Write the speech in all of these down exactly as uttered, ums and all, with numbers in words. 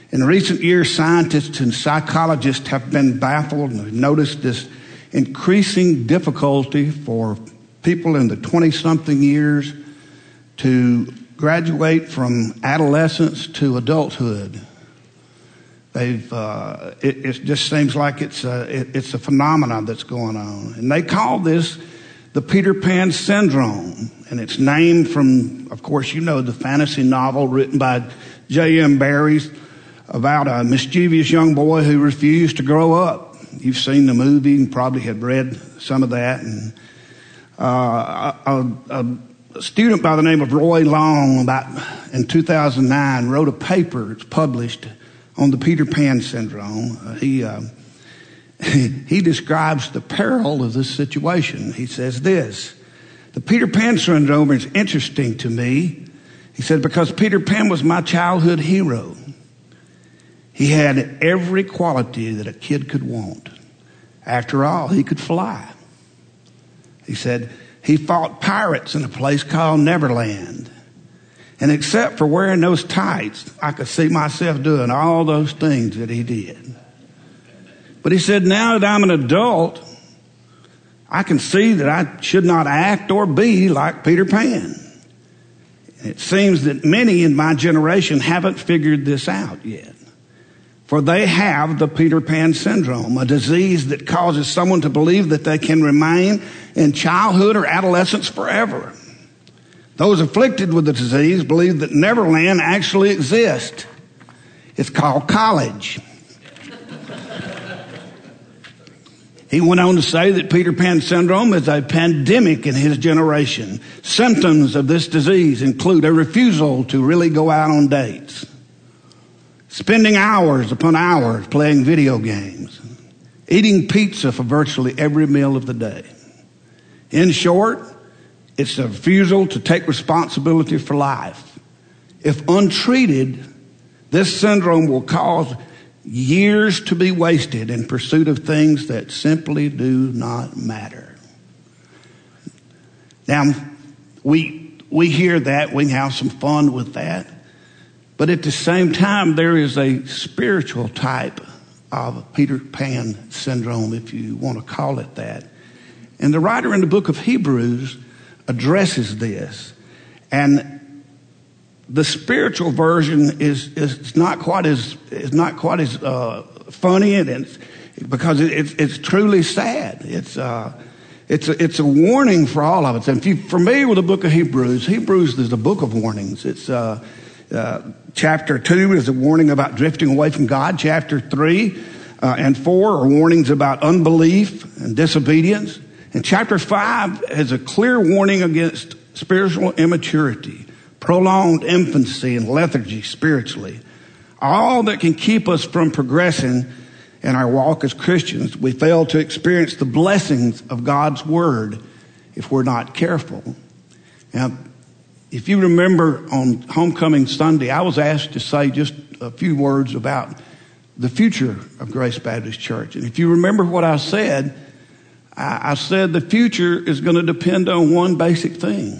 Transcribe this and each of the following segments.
In recent years, scientists and psychologists have been baffled and have noticed this increasing difficulty for people in the twenty-something years to graduate from adolescence to adulthood. They've, uh, it, it just seems like it's a, it, it's a phenomenon that's going on. And they call this the Peter Pan syndrome. And it's named from, of course, you know, the fantasy novel written by J M Barrie about a mischievous young boy who refused to grow up. You've seen the movie and probably had read some of that. And uh, a, a, a student by the name of Roy Long, about in two thousand nine, wrote a paper. It's published on the Peter Pan syndrome. Uh, he, uh, he he describes the peril of this situation. He says this: the Peter Pan syndrome is interesting to me. He said, because Peter Pan was my childhood hero. He had every quality that a kid could want. After all, he could fly. He said he fought pirates in a place called Neverland. And except for wearing those tights, I could see myself doing all those things that he did. But he said, now that I'm an adult, I can see that I should not act or be like Peter Pan. And it seems that many in my generation haven't figured this out yet. For they have the Peter Pan syndrome, a disease that causes someone to believe that they can remain in childhood or adolescence forever. Those afflicted with the disease believe that Neverland actually exists. It's called college. He went on to say that Peter Pan syndrome is a pandemic in his generation. Symptoms of this disease include a refusal to really go out on dates, spending hours upon hours playing video games, eating pizza for virtually every meal of the day. In short, it's a refusal to take responsibility for life. If untreated, this syndrome will cause years to be wasted in pursuit of things that simply do not matter. Now, we we hear that, we can have some fun with that, but at the same time, there is a spiritual type of Peter Pan syndrome, if you want to call it that. And the writer in the book of Hebrews addresses this. And the spiritual version is is not quite as is not quite as uh, funny, and it's because it, it's it's truly sad. It's uh, it's a, it's a warning for all of us. And if you're familiar with the book of Hebrews, Hebrews is a book of warnings. It's uh, uh, chapter two is a warning about drifting away from God. Chapter three uh, and four are warnings about unbelief and disobedience. And chapter five is a clear warning against spiritual immaturity, prolonged infancy, and lethargy spiritually. All that can keep us from progressing in our walk as Christians. We fail to experience the blessings of God's word if we're not careful. Now, if you remember on Homecoming Sunday, I was asked to say just a few words about the future of Grace Baptist Church. And if you remember what I said, I said the future is going to depend on one basic thing.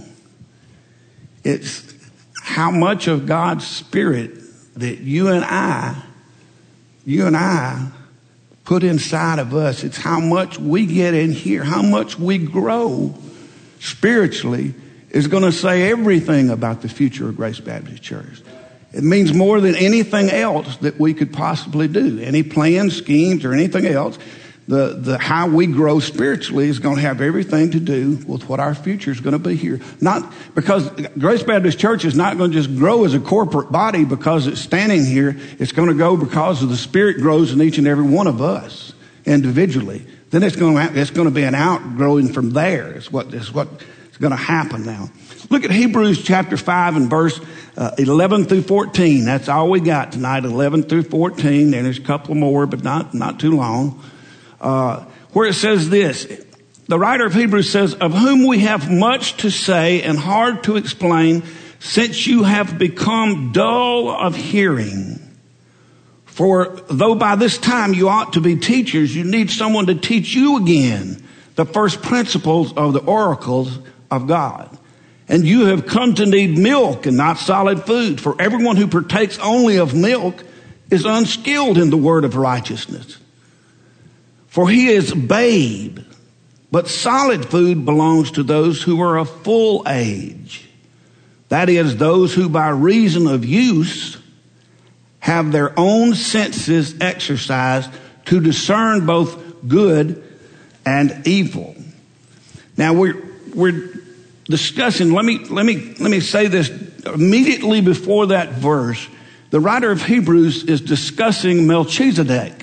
It's how much of God's Spirit that you and I, you and I put inside of us. It's how much we get in here, how much we grow spiritually is going to say everything about the future of Grace Baptist Church. It means more than anything else that we could possibly do. Any plans, schemes, or anything else. The, the how we grow spiritually is going to have everything to do with what our future is going to be here. Not because Grace Baptist Church is not going to just grow as a corporate body because it's standing here. It's going to go because of the Spirit grows in each and every one of us individually. Then it's going to it's going to be an outgrowing from there. It's what is what is going to happen now. Look at Hebrews chapter five and verse uh, eleven through fourteen. That's all we got tonight. Eleven through fourteen. And there's a couple more, but not not too long. Uh, where it says this, the writer of Hebrews says, of whom we have much to say and hard to explain, since you have become dull of hearing. For though by this time you ought to be teachers, you need someone to teach you again the first principles of the oracles of God. And you have come to need milk and not solid food. For everyone who partakes only of milk is unskilled in the word of righteousness, for he is a babe. But solid food belongs to those who are of full age. That is, those who by reason of use have their own senses exercised to discern both good and evil. Now we're we're discussing, let me let me let me say this immediately before that verse. The writer of Hebrews is discussing Melchizedek.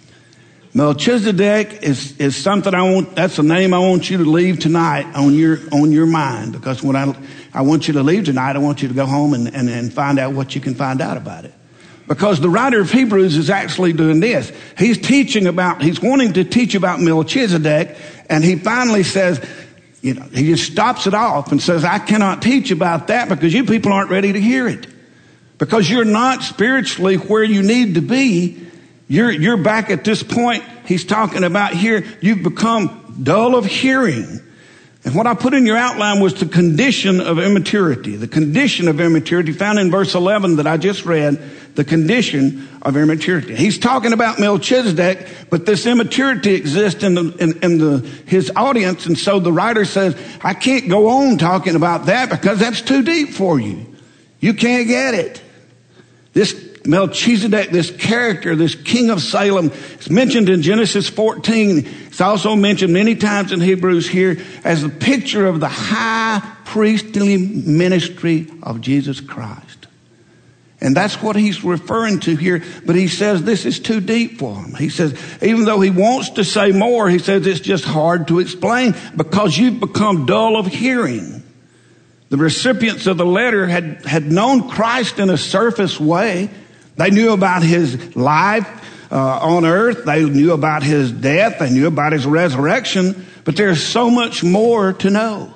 Melchizedek is, is something I want, that's a name I want you to leave tonight on your, on your mind, because when I, I want you to leave tonight, I want you to go home and, and, and find out what you can find out about it. Because the writer of Hebrews is actually doing this. He's teaching about, he's wanting to teach about Melchizedek, and he finally says, you know, he just stops it off and says, I cannot teach about that because you people aren't ready to hear it. Because you're not spiritually where you need to be. You're, you're back at this point he's talking about here. You've become dull of hearing. And what I put in your outline was the condition of immaturity. The condition of immaturity found in verse eleven that I just read. The condition of immaturity. He's talking about Melchizedek, but this immaturity exists in the, in, in the, his audience. And so the writer says, I can't go on talking about that because that's too deep for you. You can't get it. This Melchizedek, this character, this king of Salem, is mentioned in Genesis fourteen. It's also mentioned many times in Hebrews here as a picture of the high priestly ministry of Jesus Christ. And that's what he's referring to here. But he says this is too deep for him. He says, even though he wants to say more, he says it's just hard to explain because you've become dull of hearing. The recipients of the letter had, had known Christ in a surface way. They knew about his life uh, on earth. They knew about his death. They knew about his resurrection. But there's so much more to know.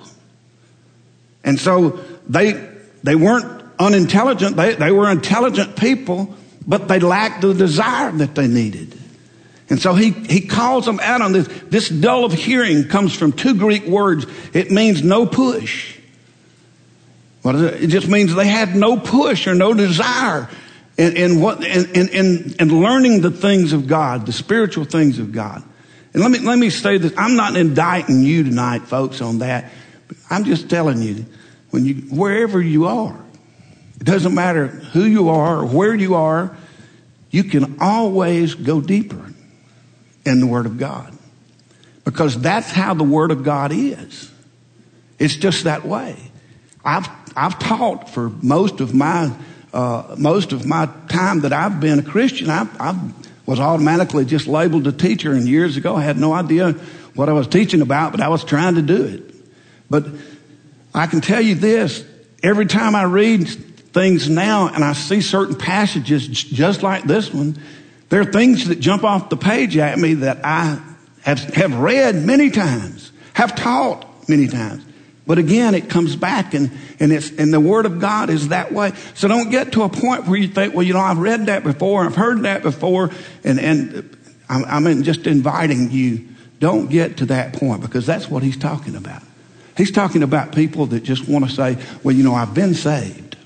And so they they weren't unintelligent. They, they were intelligent people, but they lacked the desire that they needed. And so he, he calls them out on this. This dull of hearing comes from two Greek words. It means no push. What is it? It just means they had no push or no desire in, in what in, in, in learning the things of God, the spiritual things of God. And let me let me say this. I'm not indicting you tonight, folks, on that. But I'm just telling you, when you wherever you are, it doesn't matter who you are or where you are, you can always go deeper in the Word of God. Because that's how the Word of God is. It's just that way. I've I've taught for most of my uh, most of my time that I've been a Christian. I, I was automatically just labeled a teacher, and years ago I had no idea what I was teaching about, but I was trying to do it. But I can tell you this: every time I read things now and I see certain passages just like this one, there are things that jump off the page at me that I have have read many times, have taught many times. But again, it comes back, and, and it's, and the Word of God is that way. So don't get to a point where you think, well, you know, I've read that before, I've heard that before, and, and I'm, I'm just inviting you, don't get to that point, because that's what he's talking about. He's talking about people that just want to say, well, you know, I've been saved.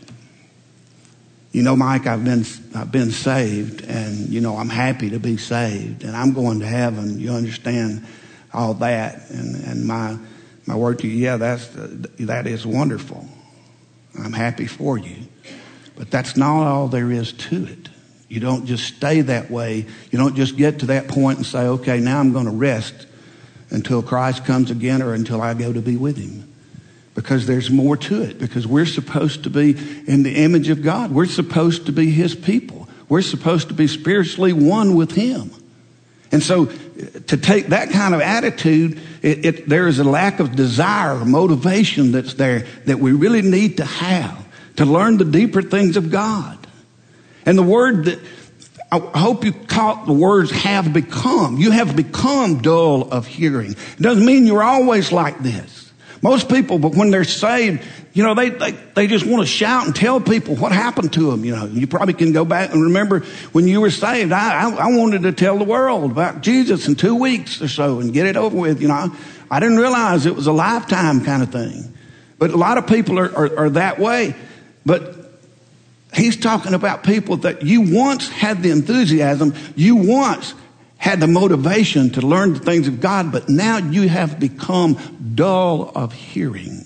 You know, Mike, I've been, I've been saved, and, you know, I'm happy to be saved, and I'm going to heaven. You understand all that, and, and my... My word to you, yeah, that's, that is wonderful. I'm happy for you. But that's not all there is to it. You don't just stay that way. You don't just get to that point and say, okay, now I'm going to rest until Christ comes again or until I go to be with him. Because there's more to it. Because we're supposed to be in the image of God. We're supposed to be his people. We're supposed to be spiritually one with him. And so to take that kind of attitude, it, it, there is a lack of desire or motivation that's there that we really need to have to learn the deeper things of God. And the word that I hope you caught the words have become. You have become dull of hearing. It doesn't mean you're always like this. Most people, but when they're saved, you know, they, they, they just want to shout and tell people what happened to them. You know, you probably can go back and remember when you were saved. I, I, I wanted to tell the world about Jesus in two weeks or so and get it over with. You know, I didn't realize it was a lifetime kind of thing. But a lot of people are, are, are that way. But he's talking about people that you once had the enthusiasm, you once had the motivation to learn the things of God, but now you have become dull of hearing.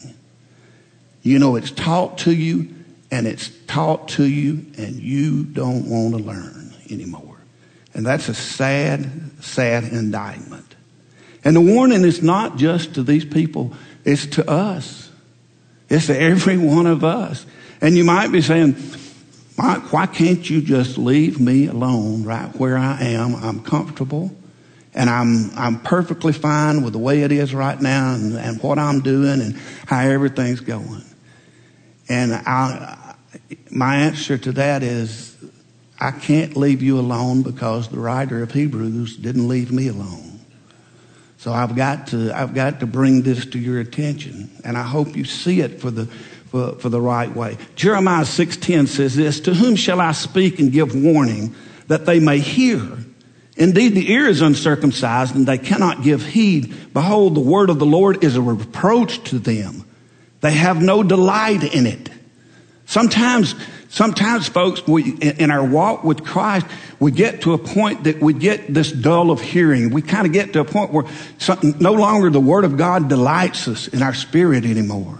You know, it's taught to you, and it's taught to you, and you don't want to learn anymore. And that's a sad, sad indictment. And the warning is not just to these people, it's to us. It's to every one of us. And you might be saying, Mike, why can't you just leave me alone right where I am? I'm comfortable, and I'm I'm perfectly fine with the way it is right now, and, and what I'm doing and how everything's going. And I, my answer to that is, I can't leave you alone because the writer of Hebrews didn't leave me alone. So I've got to I've got to bring this to your attention, and I hope you see it for the for, for the right way. Jeremiah six ten says this: "To whom shall I speak and give warning that they may hear? Indeed, the ear is uncircumcised, and they cannot give heed. Behold, the word of the Lord is a reproach to them. They have no delight in it." Sometimes, sometimes, folks, we, in our walk with Christ, we get to a point that we get this dull of hearing. We kind of get to a point where something, no longer the Word of God delights us in our spirit anymore.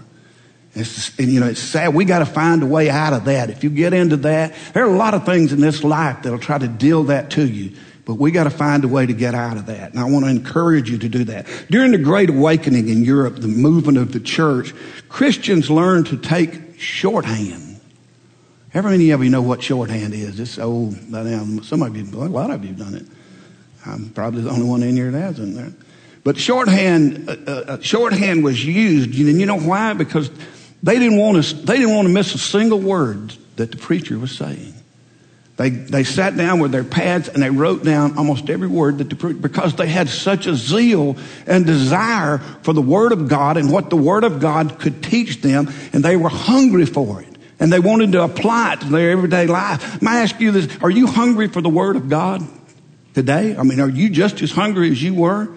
It's, and, you know, it's sad. We got to find a way out of that. If you get into that, there are a lot of things in this life that'll try to deal that to you. But we got to find a way to get out of that. And I want to encourage you to do that. During the Great Awakening in Europe, the movement of the church, Christians learned to take shorthand. How many of you know what shorthand is? It's old. Some of you, a lot of you have done it. I'm probably the only one in here that hasn't. There. But shorthand, uh, uh, shorthand was used. And you know why? Because they didn't want to. They didn't want to miss a single word that the preacher was saying. They they sat down with their pads and they wrote down almost every word that the preacher, because they had such a zeal and desire for the Word of God and what the Word of God could teach them, and they were hungry for it. And they wanted to apply it to their everyday life. May I ask you this? Are you hungry for the Word of God today? I mean, are you just as hungry as you were?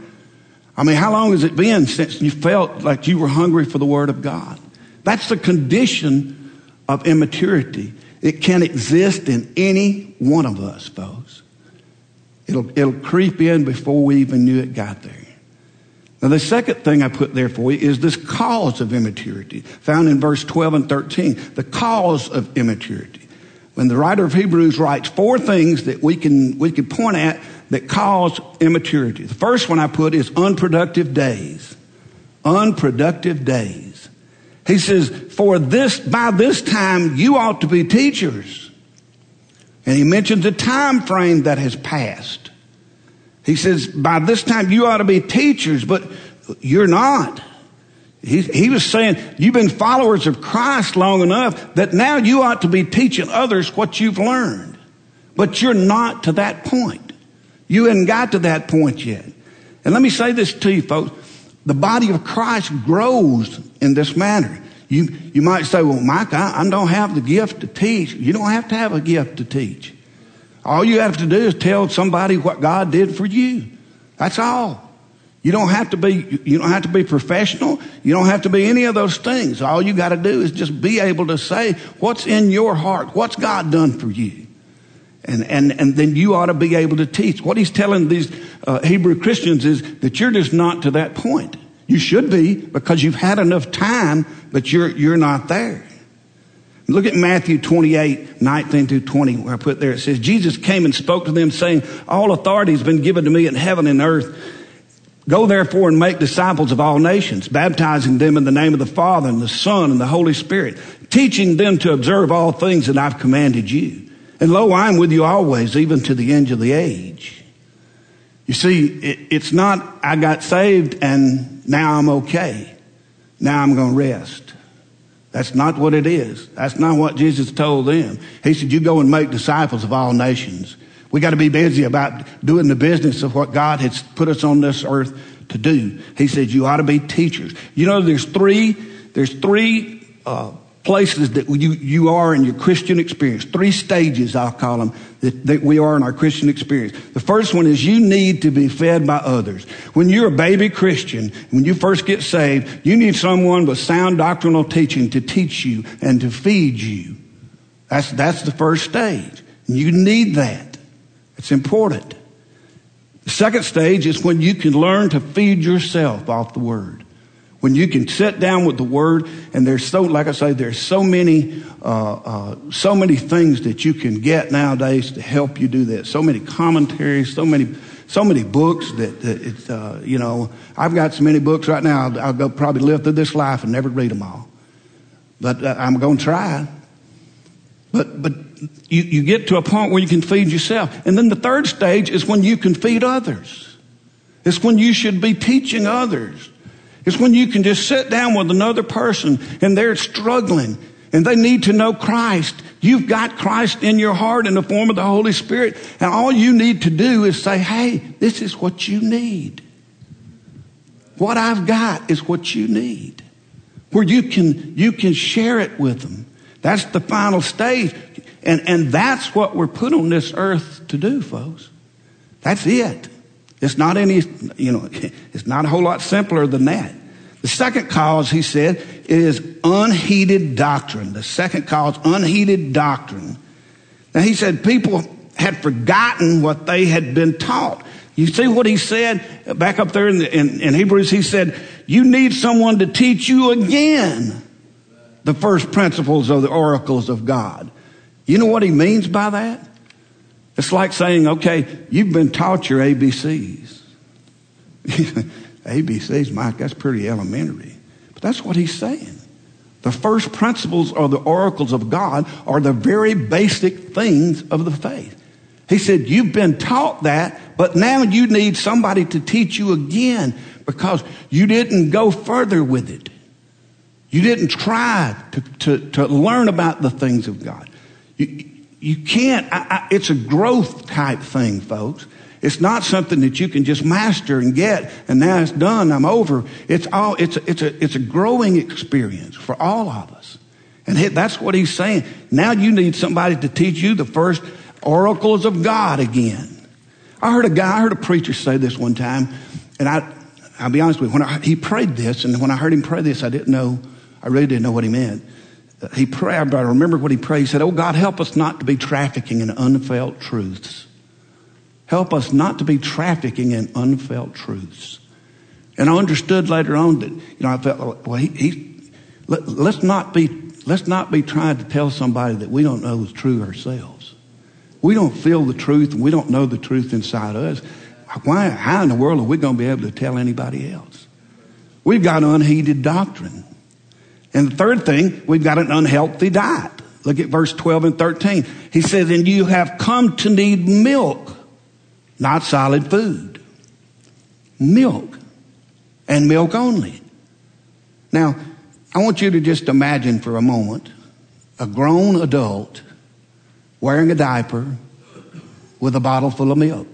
I mean, how long has it been since you felt like you were hungry for the Word of God? That's the condition of immaturity. It can exist in any one of us, folks. It'll, it'll creep in before we even knew it got there. Now, the second thing I put there for you is this cause of immaturity, found in verse twelve and thirteen, the cause of immaturity. When the writer of Hebrews writes four things that we can, we can point at that cause immaturity. The first one I put is unproductive days. Unproductive days. He says, for this, by this time, you ought to be teachers. And he mentions a time frame that has passed. He says, by this time, you ought to be teachers, but you're not. He, he was saying, you've been followers of Christ long enough that now you ought to be teaching others what you've learned. But you're not to that point. You haven't got to that point yet. And let me say this to you, folks. The body of Christ grows in this manner. You you might say, well, Mike, I, I don't have the gift to teach. You don't have to have a gift to teach. All you have to do is tell somebody what God did for you. That's all. You don't have to be you don't have to be professional. You don't have to be any of those things. All you got to do is just be able to say what's in your heart. What's God done for you? And and and then you ought to be able to teach. What he's telling these uh, Hebrew Christians is that you're just not to that point. You should be, because you've had enough time, but you're you're not there. Look at Matthew twenty-eight, nineteen through twenty, where I put there. It says, Jesus came and spoke to them, saying, all authority has been given to me in heaven and earth. Go therefore and make disciples of all nations, baptizing them in the name of the Father and the Son and the Holy Spirit, teaching them to observe all things that I've commanded you. And lo, I am with you always, even to the end of the age. You see, it, it's not, I got saved and now I'm okay. Now I'm going to rest. That's not what it is. That's not what Jesus told them. He said, you go and make disciples of all nations. We got to be busy about doing the business of what God has put us on this earth to do. He said, you ought to be teachers. You know, there's three, there's three, uh, places that you, you are in your Christian experience. Three stages, I'll call them, that, that we are in our Christian experience. The first one is you need to be fed by others. When you're a baby Christian, when you first get saved, you need someone with sound doctrinal teaching to teach you and to feed you. That's, that's the first stage. You need that. It's important. The second stage is when you can learn to feed yourself off the Word. When you can sit down with the Word, and there's so, like I say, there's so many, uh, uh, so many things that you can get nowadays to help you do that. So many commentaries, so many, so many books that, that it's, uh, you know, I've got so many books right now. I'll, I'll go probably live through this life and never read them all. But uh, I'm going to try. But, but you, you get to a point where you can feed yourself. And then the third stage is when you can feed others. It's when you should be teaching others. It's when you can just sit down with another person and they're struggling and they need to know Christ. You've got Christ in your heart in the form of the Holy Spirit. And all you need to do is say, hey, this is what you need. What I've got is what you need. Where you can, you can share it with them. That's the final stage. And, and that's what we're put on this earth to do, folks. That's it. It's not any, you know, it's not a whole lot simpler than that. The second cause, he said, is unheeded doctrine. The second cause, unheeded doctrine. Now, he said people had forgotten what they had been taught. You see what he said back up there in, the, in, in Hebrews? He said, you need someone to teach you again the first principles of the oracles of God. You know what he means by that? It's like saying, okay, you've been taught your A B Cs. A B Cs, Mike, that's pretty elementary. But that's what he's saying. The first principles or the oracles of God are the very basic things of the faith. He said, you've been taught that, but now you need somebody to teach you again because you didn't go further with it. You didn't try to, to, to learn about the things of God. You, you can't, I, I, it's a growth type thing, folks. It's not something that you can just master and get and now it's done, I'm over. It's all, it's a, it's a, it's a growing experience for all of us. And he, that's what he's saying. Now you need somebody to teach you the first oracles of God again. I heard a guy, I heard a preacher say this one time, and I, I'll be honest with you, when I, he prayed this, and when I heard him pray this, I didn't know, I really didn't know what he meant. Uh, he prayed, but I remember what he prayed. He said, oh God, help us not to be trafficking in unfelt truths. Help us not to be trafficking in unfelt truths. And I understood later on that, you know, I felt, well, he, he let, let's not be, let's not be trying to tell somebody that we don't know is true ourselves. We don't feel the truth and we don't know the truth inside us. Why, how in the world are we going to be able to tell anybody else? We've got unheeded doctrine. And the third thing, we've got an unhealthy diet. Look at verse twelve and thirteen. He says, and you have come to need milk, not solid food. Milk. And milk only. Now, I want you to just imagine for a moment a grown adult wearing a diaper with a bottle full of milk.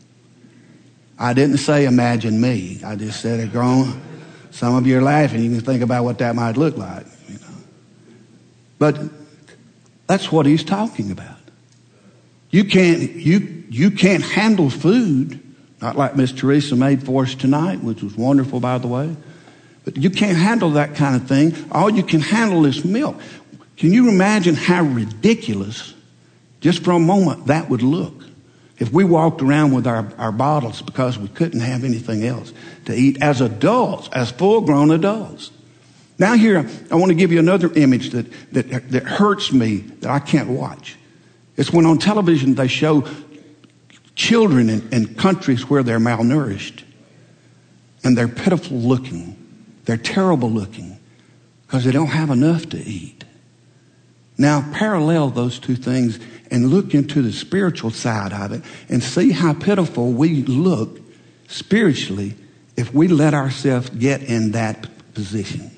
I didn't say imagine me. I just said a grown. Some of you are laughing. You can think about what that might look like. You know. But that's what he's talking about. You can't, you, you can't handle food, not like Miss Teresa made for us tonight, which was wonderful, by the way. But you can't handle that kind of thing. All you can handle is milk. Can you imagine how ridiculous, just for a moment, that would look if we walked around with our, our bottles because we couldn't have anything else to eat as adults, as full-grown adults? Now here, I want to give you another image that, that, that hurts me, that I can't watch. It's when on television they show children in, in countries where they're malnourished. And they're pitiful looking. They're terrible looking because they don't have enough to eat. Now parallel those two things and look into the spiritual side of it and see how pitiful we look spiritually if we let ourselves get in that position.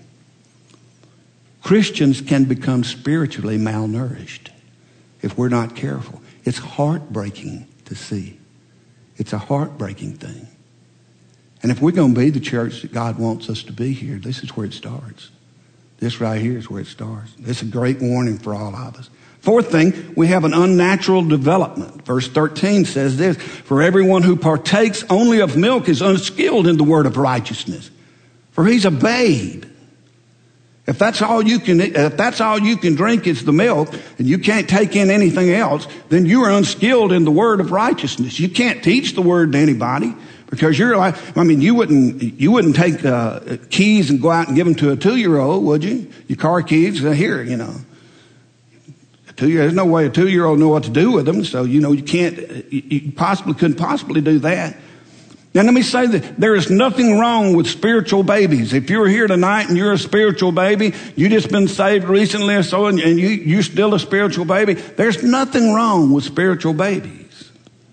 Christians can become spiritually malnourished if we're not careful. It's heartbreaking to see. It's a heartbreaking thing. And if we're going to be the church that God wants us to be here, this is where it starts. This right here is where it starts. It's a great warning for all of us. Fourth thing, we have an unnatural development. Verse thirteen says this, for everyone who partakes only of milk is unskilled in the word of righteousness, for he's a babe. If that's all you can, if that's all you can drink is the milk, and you can't take in anything else, then you are unskilled in the word of righteousness. You can't teach the word to anybody because you're like, I mean, you wouldn't, you wouldn't take uh, keys and go out and give them to a two-year-old, would you? Your car keys, uh, here, you know. A two year, there's no way a two-year-old know what to do with them, so you know you can't, you, you possibly couldn't possibly do that. Now, let me say that there is nothing wrong with spiritual babies. If you're here tonight and you're a spiritual baby, you just been saved recently or so, and you, you're still a spiritual baby, there's nothing wrong with spiritual babies.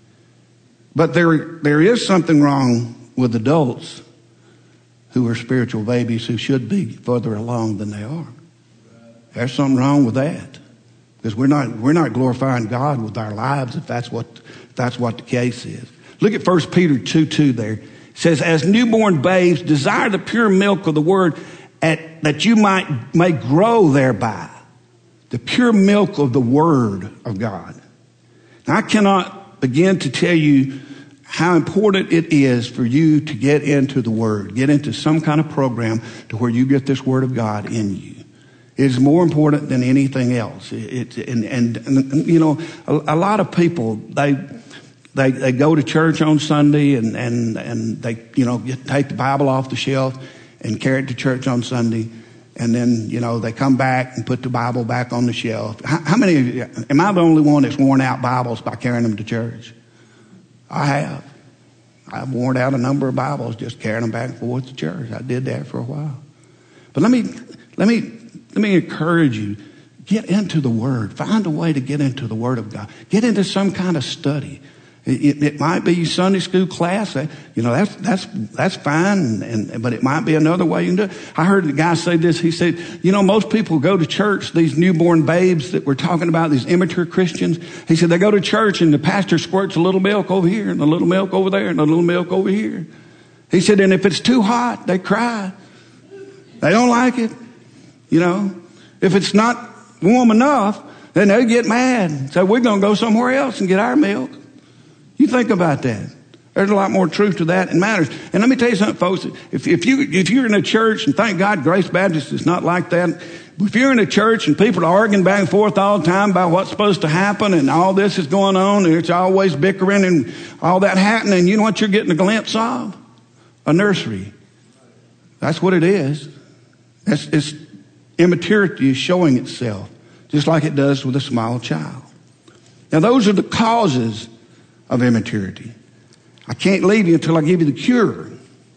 But there, there is something wrong with adults who are spiritual babies who should be further along than they are. There's something wrong with that. Because we're not, we're not glorifying God with our lives if that's what, if that's what the case is. Look at First Peter two two there. It says, as newborn babes, desire the pure milk of the word at, that you might may grow thereby. The pure milk of the word of God. Now, I cannot begin to tell you how important it is for you to get into the word, get into some kind of program to where you get this word of God in you. It is more important than anything else. It, it, and, and, and, you know, a, a lot of people, they... They they go to church on Sunday and, and, and they, you know, get, take the Bible off the shelf and carry it to church on Sunday. And then, you know, they come back and put the Bible back on the shelf. How, how many of you, am I the only one that's worn out Bibles by carrying them to church? I have. I've worn out a number of Bibles just carrying them back and forth to church. I did that for a while. But let me, let me, let me encourage you. Get into the Word. Find a way to get into the Word of God. Get into some kind of study. It, it might be Sunday school class. You know, that's, that's, that's fine. And, and, but it might be another way you can do it. I heard the guy say this. He said, you know, most people go to church, these newborn babes that we're talking about, these immature Christians. He said, they go to church and the pastor squirts a little milk over here and a little milk over there and a little milk over here. He said, and if it's too hot, they cry. They don't like it. You know, if it's not warm enough, then they get mad. So we're going to go somewhere else and get our milk. You think about that. There's a lot more truth to that and matters. And let me tell you something, folks. If, if you, if you're in a church, and thank God Grace Baptist is not like that. If you're in a church and people are arguing back and forth all the time about what's supposed to happen and all this is going on and it's always bickering and all that happening, you know what you're getting a glimpse of? A nursery. That's what it is. It's, it's immaturity is showing itself, just like it does with a small child. Now, those are the causes of immaturity. I can't leave you until I give you the cure.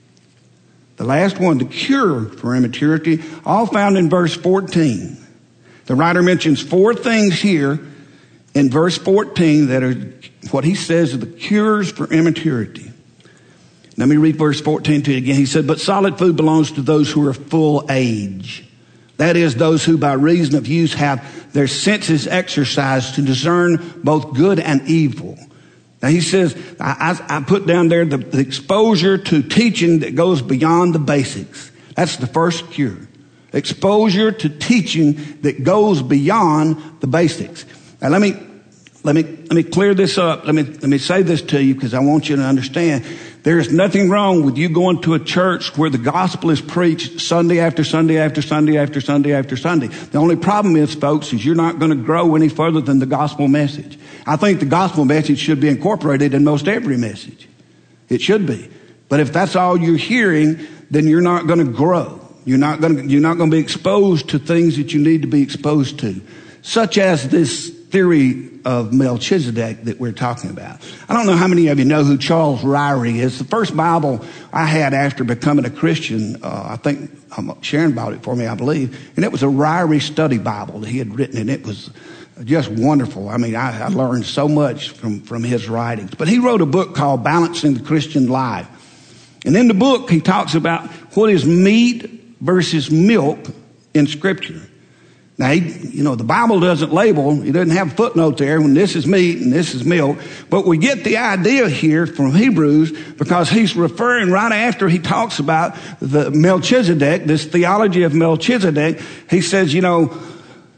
The last one, the cure for immaturity, all found in verse fourteen. The writer mentions four things here in verse fourteen that are what he says are the cures for immaturity. Let me read verse fourteen to you again. He said, but solid food belongs to those who are full age. That is, those who by reason of use have their senses exercised to discern both good and evil. Now he says, I, I put down there the, the exposure to teaching that goes beyond the basics. That's the first cure. Exposure to teaching that goes beyond the basics. Now let me, let me, let me clear this up. Let me, let me say this to you because I want you to understand. There is nothing wrong with you going to a church where the gospel is preached Sunday after Sunday after Sunday after Sunday after Sunday. The only problem is, folks, is you're not going to grow any further than the gospel message. I think the gospel message should be incorporated in most every message. It should be. But if that's all you're hearing, then you're not going to grow. You're not going to, you're not going to be exposed to things that you need to be exposed to, such as this theory of Melchizedek that we're talking about. I don't know how many of you know who Charles Ryrie is. The first Bible I had after becoming a Christian, uh, I think um, Sharon bought it for me, I believe, and it was a Ryrie study Bible that he had written, and it was just wonderful. I mean, I, I learned so much from, from his writings. But he wrote a book called Balancing the Christian Life. And in the book, he talks about what is meat versus milk in Scripture. Now, he, you know, the Bible doesn't label, it doesn't have a footnote there when this is meat and this is milk. But we get the idea here from Hebrews because he's referring right after he talks about the Melchizedek, this theology of Melchizedek. He says, you know,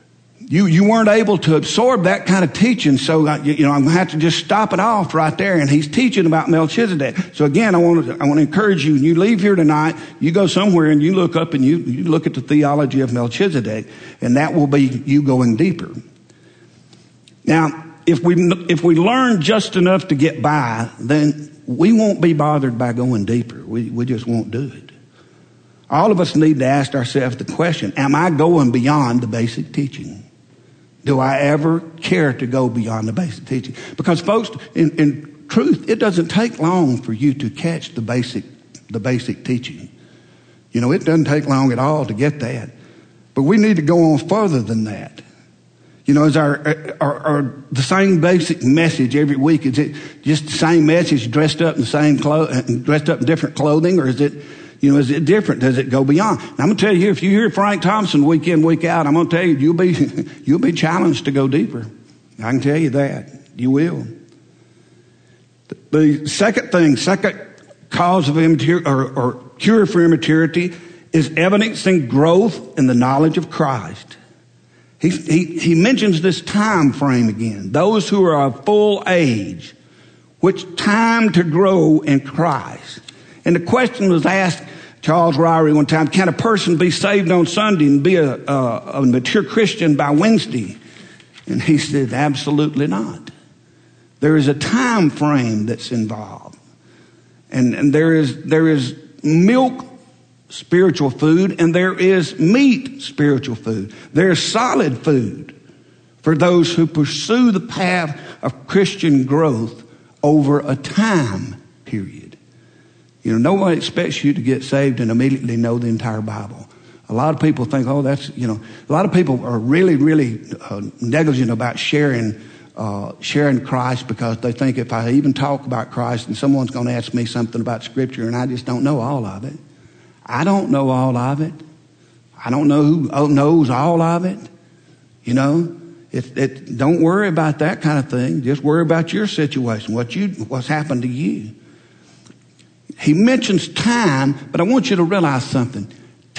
You you weren't able to absorb that kind of teaching, so uh, you, you know I'm going to have to just stop it off right there. And he's teaching about Melchizedek. So again, I want to I want to encourage you. When you leave here tonight, you go somewhere and you look up and you you look at the theology of Melchizedek, and that will be you going deeper. Now, if we if we learn just enough to get by, then we won't be bothered by going deeper. We we just won't do it. All of us need to ask ourselves the question: am I going beyond the basic teaching? Do I ever care to go beyond the basic teaching? Because folks, in, in truth, it doesn't take long for you to catch the basic, the basic teaching. You know, it doesn't take long at all to get that. But we need to go on further than that. You know, is our, our, our the same basic message every week? Is it just the same message dressed up in the same clo- dressed up in different clothing, or is it? You know, is it different? Does it go beyond? And I'm going to tell you here, if you hear Frank Thompson week in, week out, I'm going to tell you, you'll be, you'll be challenged to go deeper. I can tell you that. You will. The second thing, second cause of immaturity, or, or cure for immaturity, is evidencing growth in the knowledge of Christ. He, he, he mentions this time frame again. Those who are of full age, which time to grow in Christ. And the question was asked, Charles Ryrie one time, can a person be saved on Sunday and be a, a, a mature Christian by Wednesday? And he said, absolutely not. There is a time frame that's involved. And, and there is there is milk spiritual food, and there is meat spiritual food. There's solid food for those who pursue the path of Christian growth over a time period. You know, nobody expects you to get saved and immediately know the entire Bible. A lot of people think, oh, that's, you know, a lot of people are really, really uh, negligent about sharing uh, sharing Christ, because they think if I even talk about Christ and someone's going to ask me something about Scripture and I just don't know all of it. I don't know all of it. I don't know who knows all of it. You know, it, it, don't worry about that kind of thing. Just worry about your situation, what you, what's happened to you. He mentions time, but I want you to realize something.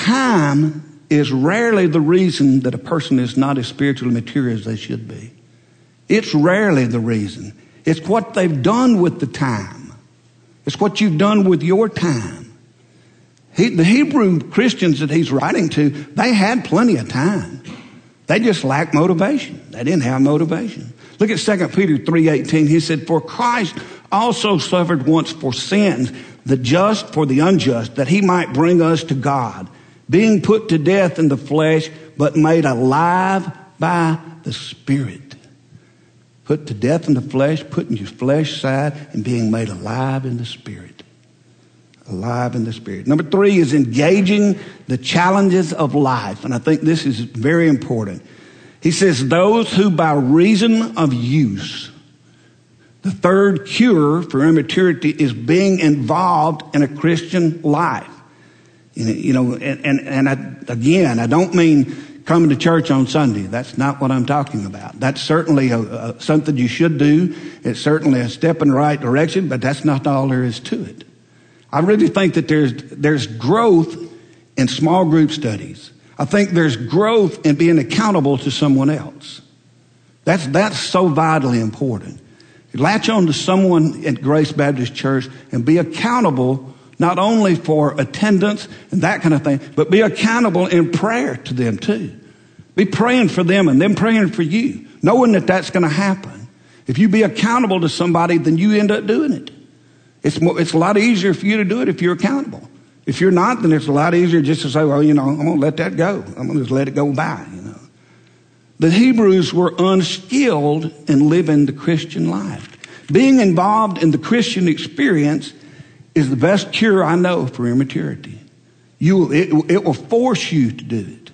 Time is rarely the reason that a person is not as spiritually mature as they should be. It's rarely the reason. It's what they've done with the time. It's what you've done with your time. He, the Hebrew Christians that he's writing to, they had plenty of time. They just lacked motivation. They didn't have motivation. Look at Second Peter three eighteen. He said, for Christ also suffered once for sins, the just for the unjust, that he might bring us to God, being put to death in the flesh, but made alive by the Spirit. Put to death in the flesh, putting your flesh aside, and being made alive in the Spirit. Alive in the Spirit. Number three is engaging the challenges of life. And I think this is very important. He says, those who by reason of use. The third cure for immaturity is being involved in a Christian life. You know, and, and, and I, again, I don't mean coming to church on Sunday. That's not what I'm talking about. That's certainly a, a, something you should do. It's certainly a step in the right direction, but that's not all there is to it. I really think that there's there's growth in small group studies. I think there's growth in being accountable to someone else. That's that's so vitally important. Latch on to someone at Grace Baptist Church and be accountable not only for attendance and that kind of thing, but be accountable in prayer to them too. Be praying for them and them praying for you, knowing that that's going to happen. If you be accountable to somebody, then you end up doing it. It's more, it's a lot easier for you to do it if you're accountable. If you're not, then it's a lot easier just to say, well, you know, I'm going to let that go. I'm going to just let it go by, you know. The Hebrews were unskilled in living the Christian life. Being involved in the Christian experience is the best cure I know for immaturity. You, it, it will force you to do it.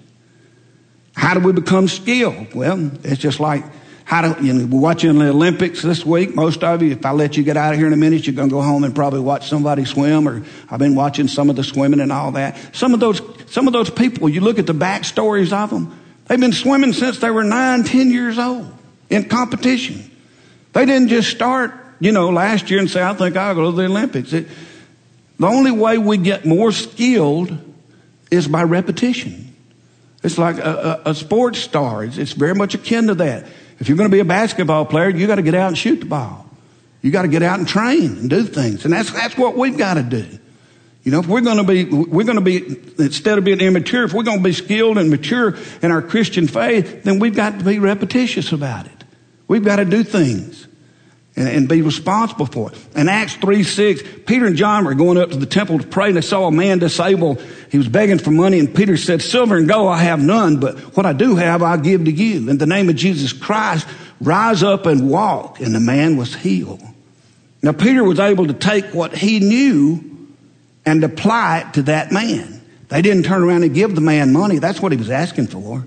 How do we become skilled? Well, it's just like, how do, you know, we're watching the Olympics this week. Most of you, if I let you get out of here in a minute, you're going to go home and probably watch somebody swim, or I've been watching some of the swimming and all that. Some of those, some of those people, you look at the backstories of them, they've been swimming since they were nine, ten years old in competition. They didn't just start, you know, last year and say, I think I'll go to the Olympics. It, the only way we get more skilled is by repetition. It's like a, a, a sports star. It's, it's very much akin to that. If you're going to be a basketball player, you got to get out and shoot the ball. You got to get out and train and do things. And that's, that's what we've got to do. You know, if we're going to be, we're going to be, instead of being immature, if we're going to be skilled and mature in our Christian faith, then we've got to be repetitious about it. We've got to do things and, and be responsible for it. In Acts three six, Peter and John were going up to the temple to pray, and they saw a man disabled. He was begging for money, and Peter said, silver and gold I have none, but what I do have I'll give to you. In the name of Jesus Christ, rise up and walk. And the man was healed. Now, Peter was able to take what he knew and apply it to that man. They didn't turn around and give the man money. That's what he was asking for.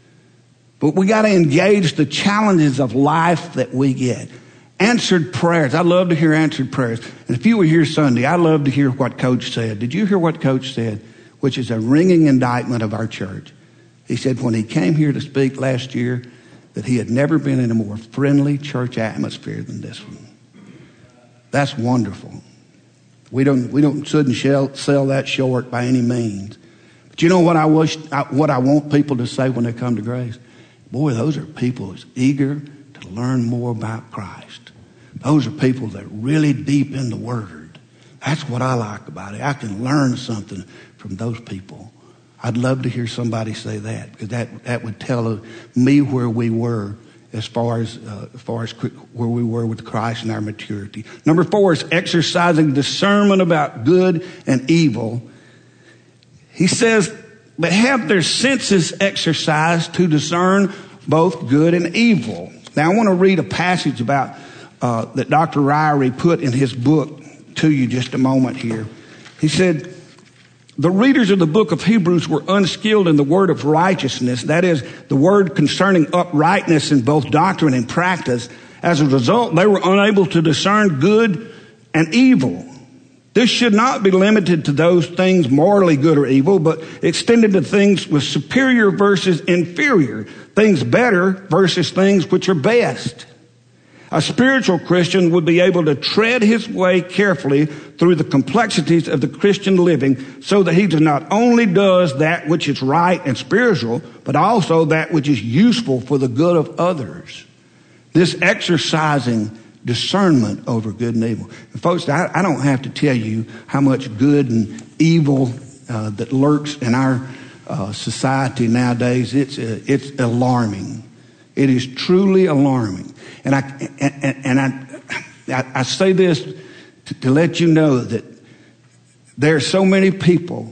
But we got to engage the challenges of life that we get. Answered prayers. I love to hear answered prayers. And if you were here Sunday, I love to hear what Coach said. Did you hear what Coach said? Which is a ringing indictment of our church. He said when he came here to speak last year that he had never been in a more friendly church atmosphere than this one. That's wonderful. We don't we don't shouldn't sell, sell that short by any means. But you know what I wish I, what I want people to say when they come to Grace? Boy, those are people who's eager to learn more about Christ. Those are people that are really deep in the Word. That's what I like about it. I can learn something from those people. I'd love to hear somebody say that, because that, that would tell me where we were as far as uh, as far as where we were with Christ and our maturity. Number four is exercising discernment about good and evil. He says, but have their senses exercised to discern both good and evil. Now, I want to read a passage about uh, that Doctor Ryrie put in his book to you just a moment here. He said, the readers of the book of Hebrews were unskilled in the word of righteousness, that is, the word concerning uprightness in both doctrine and practice. As a result, they were unable to discern good and evil. This should not be limited to those things morally good or evil, but extended to things with superior versus inferior, things better versus things which are best. A spiritual Christian would be able to tread his way carefully through the complexities of the Christian living so that he not only does that which is right and spiritual, but also that which is useful for the good of others. This exercising discernment over good and evil. And folks, I, I don't have to tell you how much good and evil uh, that lurks in our uh, society nowadays. It's uh, it's alarming. It is truly alarming. And I and, and I, I say this to, to let you know that there are so many people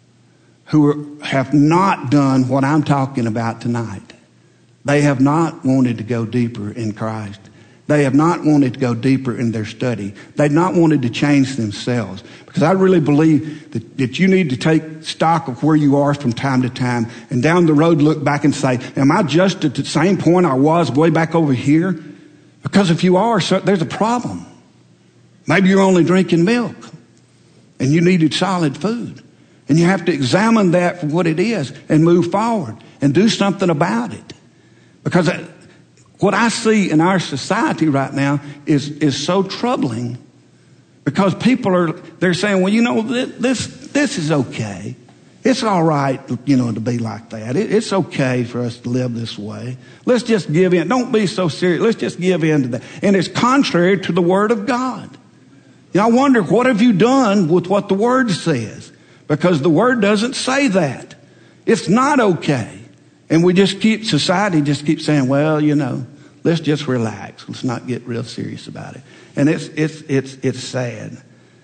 who are, have not done what I'm talking about tonight. They have not wanted to go deeper in Christ. They have not wanted to go deeper in their study. They've not wanted to change themselves. Because I really believe that, that you need to take stock of where you are from time to time, and down the road look back and say, am I just at the same point I was way back over here? Because if you are, so there's a problem. Maybe you're only drinking milk and you needed solid food. And you have to examine that for what it is and move forward and do something about it. Because what I see in our society right now is, is so troubling, because people are, they're saying, well, you know, this, this is okay. It's all right, you know, to be like that. It, it's okay for us to live this way. Let's just give in. Don't be so serious. Let's just give in to that. And it's contrary to the Word of God. You know, I wonder, what have you done with what the Word says? Because the Word doesn't say that. It's not okay. And we just keep, society just keeps saying, well, you know, let's just relax. Let's not get real serious about it. And it's, it's, it's, it's sad.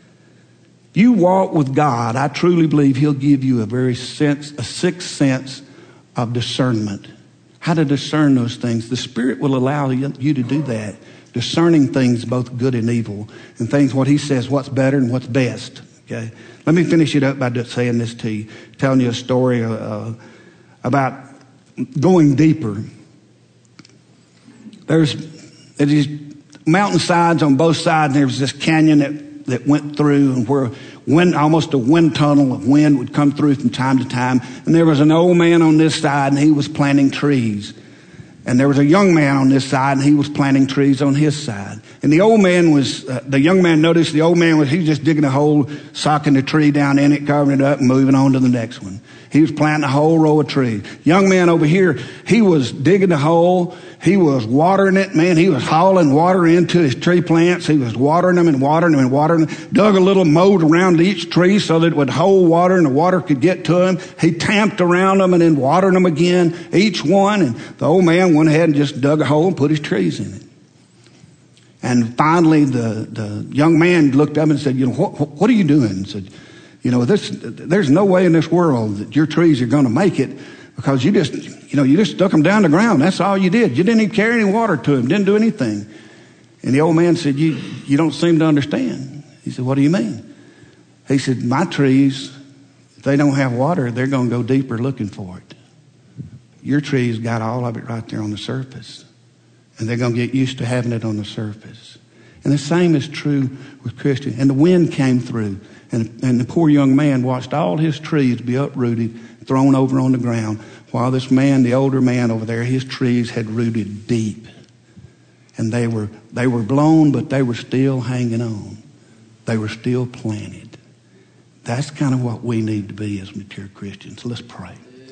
You walk with God, I truly believe He'll give you a very sense, a sixth sense of discernment. How to discern those things. The Spirit will allow you to do that. Discerning things, both good and evil, and things, what He says, what's better and what's best. Okay. Let me finish it up by just saying this to you, telling you a story uh, about going deeper. There's, there's these mountainsides on both sides, and there was this canyon that, that went through, and where wind, almost a wind tunnel of wind would come through from time to time. And there was an old man on this side, and he was planting trees. And there was a young man on this side, and he was planting trees on his side. And the old man was, uh, the young man noticed the old man was, he was just digging a hole, socking the tree down in it, covering it up, and moving on to the next one. He was planting a whole row of trees. Young man over here, he was digging the hole. He was watering it, man. He was hauling water into his tree plants. He was watering them and watering them and watering them. Dug a little moat around each tree so that it would hold water and the water could get to him. He tamped around them and then watered them again, each one. And the old man went ahead and just dug a hole and put his trees in it. And finally, the, the young man looked up and said, you know, what, what are you doing? And said, you know, this, there's no way in this world that your trees are going to make it because you just, you know, you just stuck them down the ground. That's all you did. You didn't even carry any water to them, didn't do anything. And the old man said, you, you don't seem to understand. He said, what do you mean? He said, my trees, if they don't have water, they're going to go deeper looking for it. Your trees got all of it right there on the surface. And they're going to get used to having it on the surface. And the same is true with Christians. And the wind came through. And, and the poor young man watched all his trees be uprooted, thrown over on the ground, while this man, the older man over there, his trees had rooted deep. And they were, they were blown, but they were still hanging on. They were still planted. That's kind of what we need to be as mature Christians. Let's pray.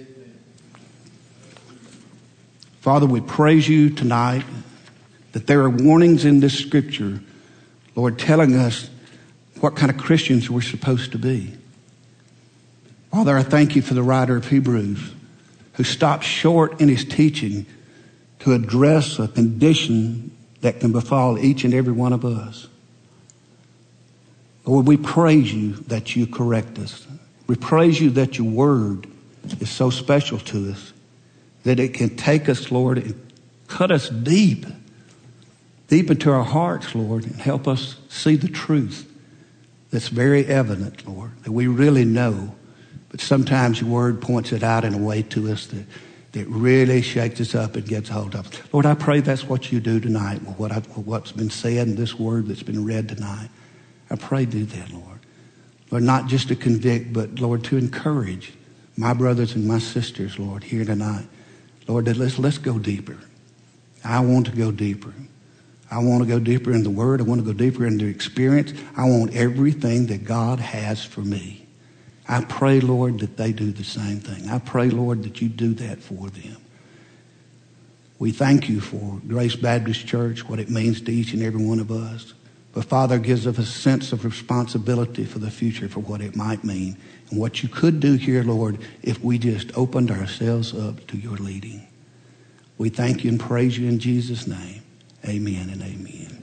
Father, we praise you tonight that there are warnings in this scripture, Lord, telling us what kind of Christians we're supposed to be. Father, I thank you for the writer of Hebrews who stopped short in his teaching to address a condition that can befall each and every one of us. Lord, we praise you that you correct us. We praise you that your word is so special to us that it can take us, Lord, and cut us deep, deep into our hearts, Lord, and help us see the truth that's very evident, Lord, that we really know. But sometimes your word points it out in a way to us that, that really shakes us up and gets hold of us. Lord, I pray that's what you do tonight with what I've, what's been said in this word that's been read tonight. I pray do that, Lord. Lord, not just to convict, but, Lord, to encourage my brothers and my sisters, Lord, here tonight. Lord, let's, let's go deeper. I want to go deeper. I want to go deeper in the word. I want to go deeper into experience. I want everything that God has for me. I pray, Lord, that they do the same thing. I pray, Lord, that you do that for them. We thank you for Grace Baptist Church, what it means to each and every one of us. But Father, it gives us a sense of responsibility for the future, for what it might mean. And what you could do here, Lord, if we just opened ourselves up to your leading. We thank you and praise you in Jesus' name. Amen and amen.